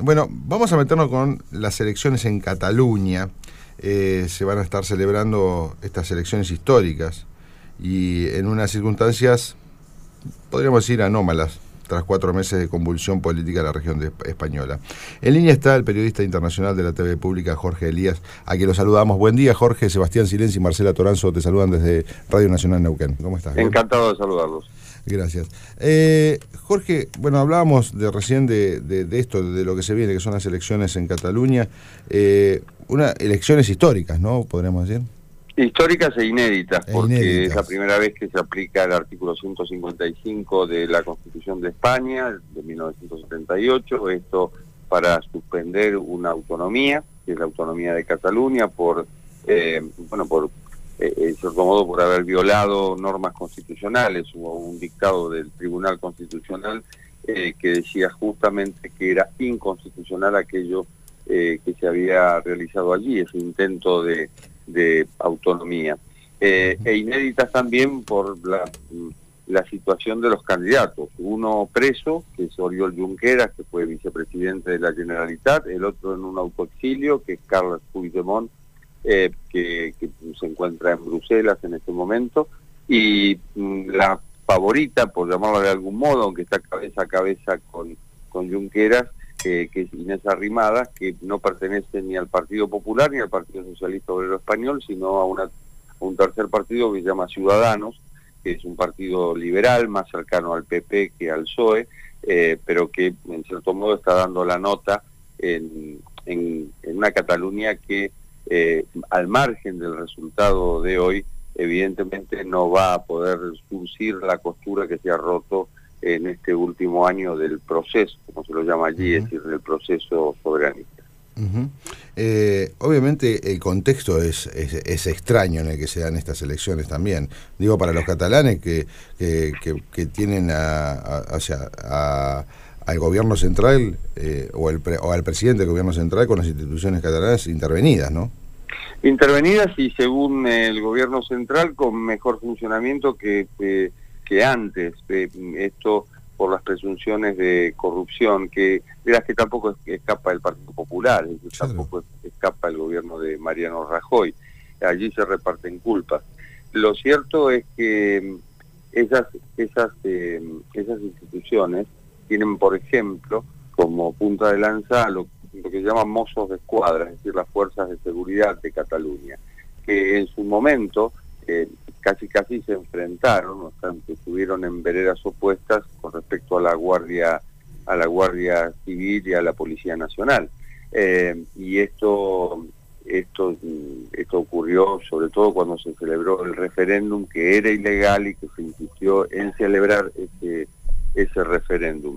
Bueno, vamos a meternos con las elecciones en Cataluña. Se van a estar celebrando estas elecciones históricas y en unas circunstancias, podríamos decir, anómalas, tras 4 meses de convulsión política en la región española. En línea está el periodista internacional de la TV Pública, Jorge Elías, a quien lo saludamos. Buen día, Jorge. Sebastián Silenzi y Marcela Toranzo te saludan desde Radio Nacional Neuquén. ¿Cómo estás? Encantado de saludarlos. Gracias. Jorge, bueno, hablábamos recién de esto, de lo que se viene, que son las elecciones en Cataluña. Elecciones históricas, ¿no? Podríamos decir. Históricas e inéditas, porque es la primera vez que se aplica el artículo 155 de la Constitución de España, de 1978, esto para suspender una autonomía, que es la autonomía de Cataluña, en cierto modo, por haber violado normas constitucionales. Hubo un dictado del Tribunal Constitucional que decía justamente que era inconstitucional aquello que se había realizado allí, ese intento de autonomía. E inéditas también por la situación de los candidatos. Uno preso, que es Oriol Junqueras, que fue vicepresidente de la Generalitat, el otro en un autoexilio, que es Carles Puigdemont, que se encuentra en Bruselas en este momento, y la favorita, por llamarla de algún modo, aunque está cabeza a cabeza con Junqueras, que es Inés Arrimadas, que no pertenece ni al Partido Popular ni al Partido Socialista Obrero Español, sino a un tercer partido que se llama Ciudadanos, que es un partido liberal más cercano al PP que al PSOE, pero que en cierto modo está dando la nota en una Cataluña que al margen del resultado de hoy, evidentemente no va a poder surcir la costura que se ha roto en este último año del proceso, como se lo llama allí, es decir, del proceso soberanista. Obviamente el contexto es extraño en el que se dan estas elecciones también. Digo, para los catalanes que tienen al gobierno central o al presidente del gobierno central con las instituciones catalanas intervenidas, ¿no? Intervenidas y, según el gobierno central, con mejor funcionamiento que antes. Esto por las presunciones de corrupción, de las que tampoco escapa el Partido Popular, tampoco escapa el gobierno de Mariano Rajoy. Allí se reparten culpas. Lo cierto es que esas instituciones tienen, por ejemplo, como punta de lanza lo que llaman Mossos de Escuadra, es decir, las fuerzas de seguridad de Cataluña, que en su momento casi se enfrentaron, o sea, que estuvieron en veredas opuestas con respecto a la Guardia Civil y a la Policía Nacional. Y esto ocurrió sobre todo cuando se celebró el referéndum, que era ilegal y que se insistió en celebrar ese referéndum.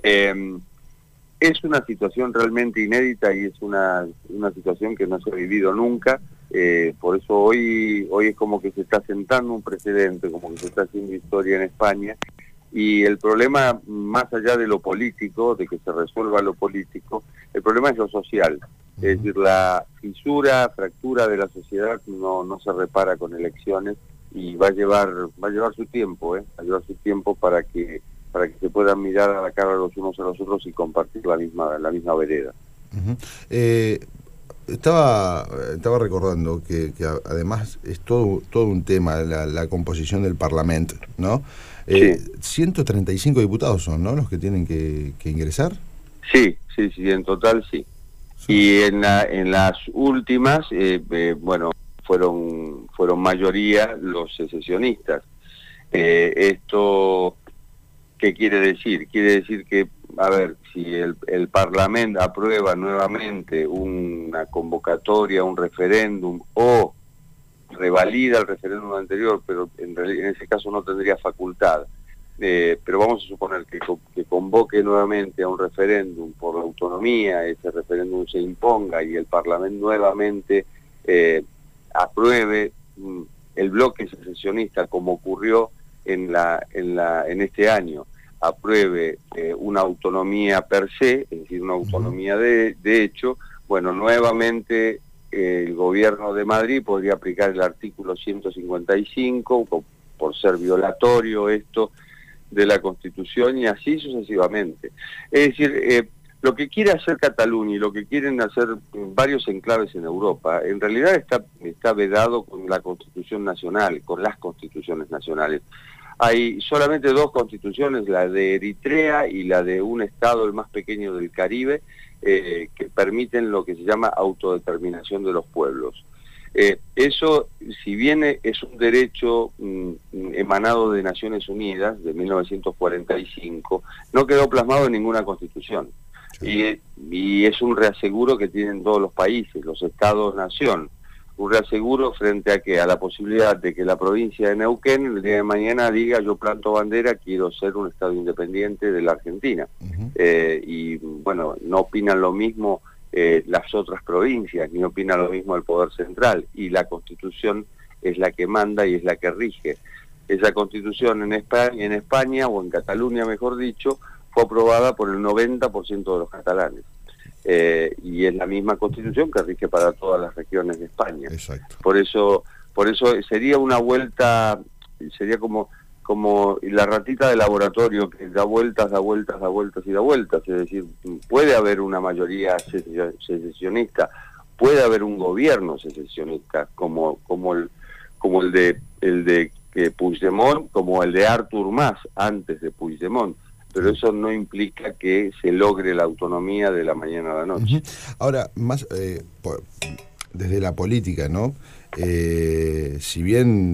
Es una situación realmente inédita y es una situación que no se ha vivido nunca. Por eso hoy es como que se está sentando un precedente, como que se está haciendo historia en España, y el problema, más allá de lo político, de que se resuelva lo político, el problema es lo social. Es decir, la fractura de la sociedad no se repara con elecciones, y va a llevar su tiempo, va a llevar su tiempo para que se puedan mirar a la cara los unos a los otros y compartir la misma vereda. Estaba recordando que además es todo un tema la composición del Parlamento, ¿no? Sí. 135 diputados son, ¿no?, los que tienen que ingresar. Sí, en total sí. Y en las últimas, fueron mayoría los secesionistas. Esto, ¿qué quiere decir? Quiere decir que, a ver, si el Parlamento aprueba nuevamente una convocatoria, un referéndum, o revalida el referéndum anterior, pero en ese caso no tendría facultad, pero vamos a suponer que convoque nuevamente a un referéndum por la autonomía, ese referéndum se imponga y el Parlamento nuevamente apruebe el bloque secesionista, como ocurrió en este año, apruebe una autonomía per se, es decir, una autonomía de hecho, bueno, nuevamente el gobierno de Madrid podría aplicar el artículo 155 por ser violatorio esto de la Constitución, y así sucesivamente. Es decir, lo que quiere hacer Cataluña y lo que quieren hacer varios enclaves en Europa, en realidad está vedado con la Constitución Nacional, con las constituciones nacionales. Hay solamente dos constituciones, la de Eritrea y la de un estado, el más pequeño del Caribe, que permiten lo que se llama autodeterminación de los pueblos. Eso, si bien es un derecho emanado de Naciones Unidas de 1945, no quedó plasmado en ninguna constitución. Y es un reaseguro que tienen todos los países, los estados-nación. Un reaseguro frente a la posibilidad de que la provincia de Neuquén el día de mañana diga: yo planto bandera, quiero ser un estado independiente de la Argentina. Y bueno, no opinan lo mismo las otras provincias, ni opina lo mismo el Poder Central, y la Constitución es la que manda y es la que rige. Esa Constitución en España, o en Cataluña mejor dicho, fue aprobada por el 90% de los catalanes. Y es la misma Constitución que rige para todas las regiones de España. Exacto. Por eso sería una vuelta, sería como la ratita de laboratorio que da vueltas y da vueltas. Es decir, puede haber una mayoría secesionista, puede haber un gobierno secesionista como el de Puigdemont, como el de Artur Mas antes de Puigdemont. Pero eso no implica que se logre la autonomía de la mañana a la noche. Ahora, más desde la política, ¿no? Si bien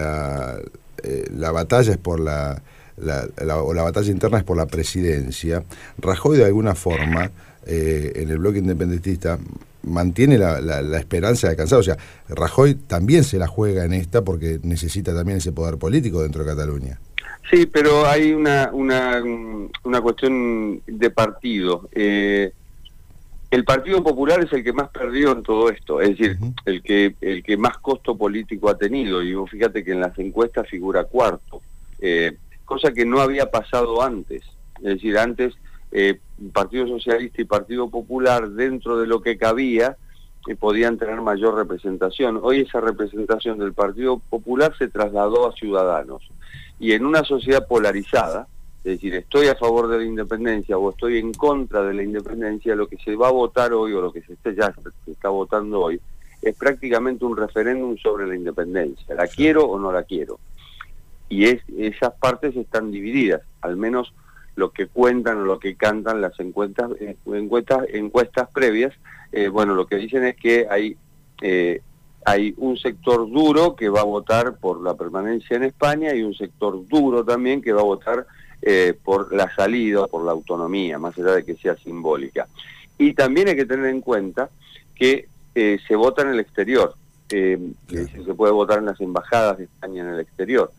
la batalla es por la batalla interna es por la presidencia, Rajoy de alguna forma en el bloque independentista mantiene la esperanza de alcanzar. O sea, Rajoy también se la juega en esta porque necesita también ese poder político dentro de Cataluña. Sí, pero hay una cuestión de partido. El Partido Popular es el que más perdió en todo esto, es decir, el que más costo político ha tenido, y fíjate que en las encuestas figura cuarto, cosa que no había pasado antes. Es decir, antes Partido Socialista y Partido Popular, dentro de lo que cabía, podían tener mayor representación. Hoy esa representación del Partido Popular se trasladó a Ciudadanos. Y en una sociedad polarizada, es decir, estoy a favor de la independencia o estoy en contra de la independencia, lo que se va a votar hoy, o lo que se está votando hoy, es prácticamente un referéndum sobre la independencia. ¿La quiero o no la quiero? Y esas partes están divididas, al menos lo que cuentan o lo que cantan las encuestas previas. Bueno, lo que dicen es que hay un sector duro que va a votar por la permanencia en España y un sector duro también que va a votar por la salida, por la autonomía, más allá de que sea simbólica. Y también hay que tener en cuenta que se vota en el exterior, se puede votar en las embajadas de España en el exterior.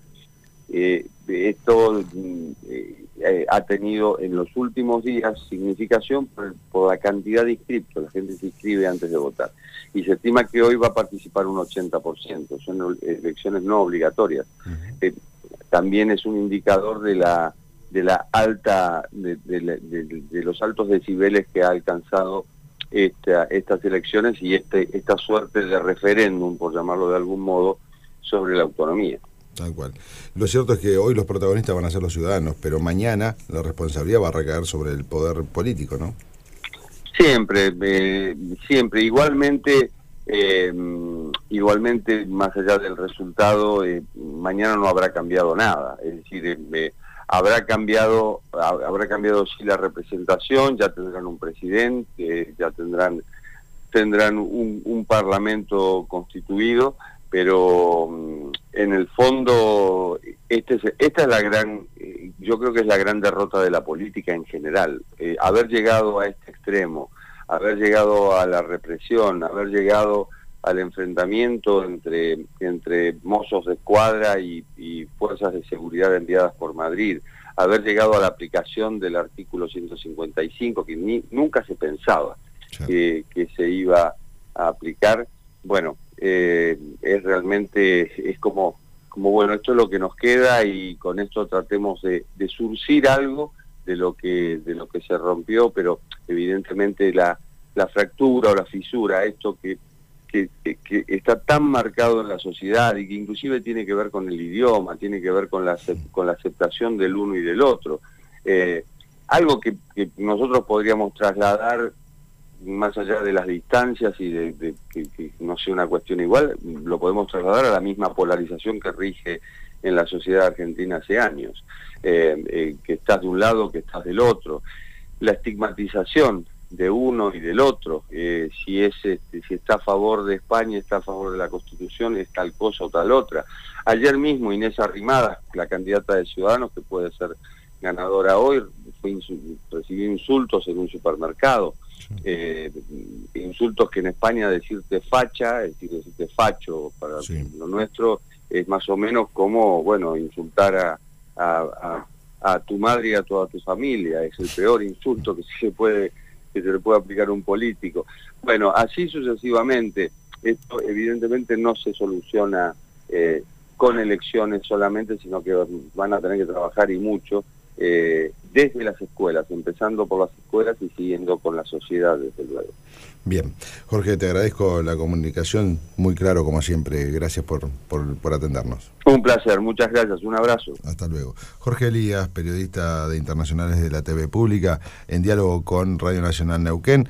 Esto ha tenido en los últimos días significación por la cantidad de inscriptos. La gente se inscribe antes de votar. Y se estima que hoy va a participar un 80%. Son elecciones no obligatorias. También es un indicador de los altos decibeles que ha alcanzado estas elecciones y esta suerte de referéndum, por llamarlo de algún modo, sobre la autonomía. Tal cual. Lo cierto es que hoy los protagonistas van a ser los ciudadanos, pero mañana la responsabilidad va a recaer sobre el poder político, ¿no? Siempre. Igualmente, más allá del resultado, mañana no habrá cambiado nada. Es decir, habrá cambiado sí la representación, ya tendrán un presidente, ya tendrán un parlamento constituido, pero en el fondo esta es la gran, yo creo que es la gran derrota de la política en general. Haber llegado a este extremo, haber llegado a la represión, haber llegado al enfrentamiento entre mozos de escuadra y fuerzas de seguridad enviadas por Madrid, haber llegado a la aplicación del artículo 155, que nunca se pensaba que se iba a aplicar. Bueno, es como bueno, esto es lo que nos queda y con esto tratemos de surcir algo de lo que se rompió, pero evidentemente la fractura o la fisura, esto que está tan marcado en la sociedad y que inclusive tiene que ver con el idioma, tiene que ver con la aceptación del uno y del otro. algo que nosotros podríamos trasladar más allá de las distancias y de que no sea una cuestión igual, lo podemos trasladar a la misma polarización que rige en la sociedad argentina hace años, que estás de un lado, que estás del otro, la estigmatización de uno y del otro, si está a favor de España, está a favor de la Constitución, es tal cosa o tal otra. Ayer mismo Inés Arrimadas, la candidata de Ciudadanos, que puede ser ganadora hoy, recibió insultos en un supermercado. Insultos que en España decirte facha, es decir, decirte facho para lo nuestro, es más o menos como, bueno, insultar a tu madre y a toda tu familia. Es el peor insulto que se le puede aplicar a un político. Bueno, así sucesivamente. Esto evidentemente no se soluciona con elecciones solamente, sino que van a tener que trabajar y mucho desde las escuelas, empezando por las escuelas y siguiendo con la sociedad, desde luego. Bien, Jorge, te agradezco la comunicación, muy claro como siempre, gracias por atendernos. Un placer, muchas gracias, un abrazo. Hasta luego. Jorge Elías, periodista de Internacionales de la TV Pública, en diálogo con Radio Nacional Neuquén.